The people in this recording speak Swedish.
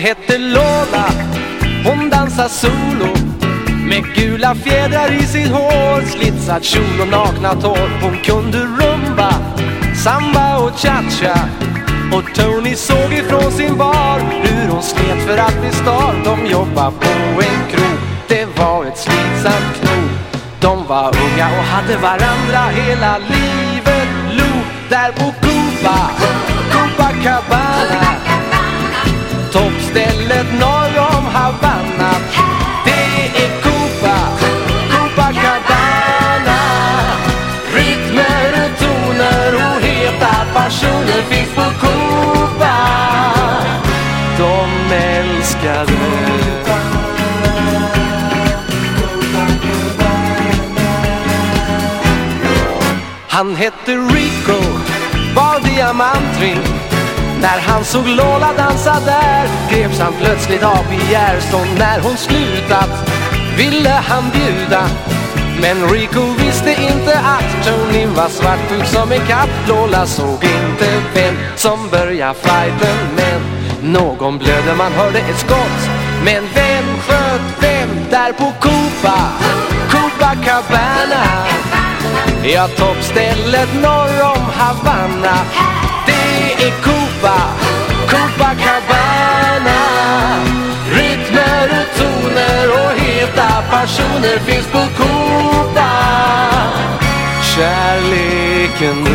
hette Lola, hon dansar solo med gula fjädrar i sitt hår, slitsad kjol och nakna tår. Hon kunde rumba, samba och cha-cha, och Tony såg ifrån sin bar hur hon slet för att bli star. De jobbade på en krog, det var ett slitsamt knog. De var unga och hade varandra hela livet. Lo där på Copacabana, toppstället norr om Havanna. Det är Copacabana. Rytmer och toner och heta passioner finns på Copa. De älskade han hette Rico, var diamantring. När han såg Lola dansa där greps han plötsligt av begär. Så när hon slutat ville han bjuda, men Rico visste inte att Tony var svartsjuk som en katt. Lola såg inte vem som började fighten, men någon blödde, man hörde ett skott. Men vem sköt vem där på Copacabana? Ja, toppstället norr om Havanna. Det är Copacabana. Rytmer och toner och heta passioner finns på Copa. Kärleken